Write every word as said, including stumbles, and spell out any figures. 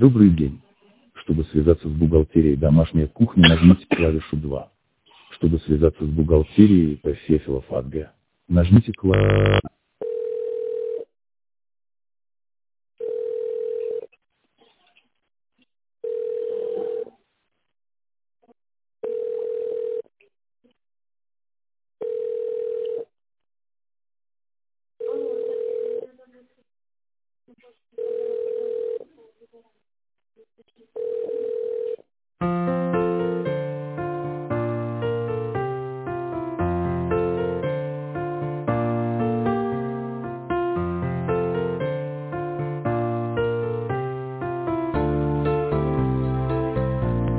Добрый день. Чтобы связаться с бухгалтерией домашней кухни, нажмите клавишу два. Чтобы связаться с бухгалтерией Сефилов АГ, нажмите клавишу